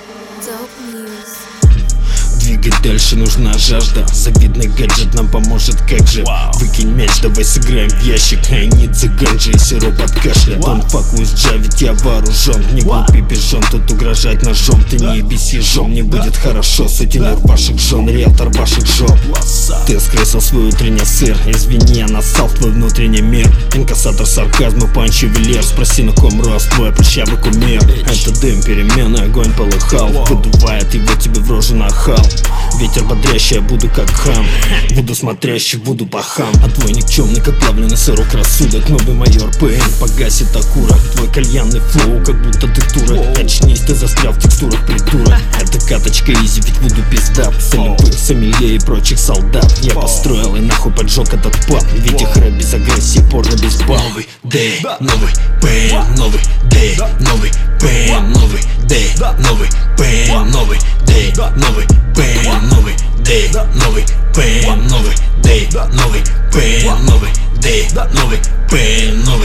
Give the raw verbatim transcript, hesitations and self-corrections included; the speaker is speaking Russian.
Двигать дальше нужна жажда. Завидный гаджет нам поможет, как же. Выкинь мяч, давай сыграем в ящик. I need the ganja и сироп от кашля. Don't fuck with Java, ведь я вооружен. Не глупый пижон, тут угрожать ножом. Ты не ебись ежом, мне будет хорошо. Сутенер ваших жен, риэлтор ваших жоп. Ты скрысил свой утренний сыр. Извини, я нассал в твой внутренний мир. Инкассатор сарказма, панч ювелир. Спроси, на ком рос твой прыщавый кумир. Это дым, перемены, огонь полыхал. Выдувает его тебе в рожу нахал. Ветер бодрящий, я буду как хам. Буду смотрящий, буду пахам. А твой никчемный, как плавленый сырок рассудок. Новый майор ПН погасит акура. Твой кальянный флоу, как будто ты тура. Очнись, ты застрял в текстурах притура. Это каточка изи, ведь буду пизда. Солевых, сомелье и прочих солдат. Я построил и нахуй поджег этот паб. Ведь их рэп без агрессии, порно без бал. Новый дэй, новый ПН, новый дэй, новый ПН, новый дэй, новый ПН, новый дэй, новый ПН, новый дэй, новый ПН, новый дэй, новый ПН, новый дэй, новый ПН, новый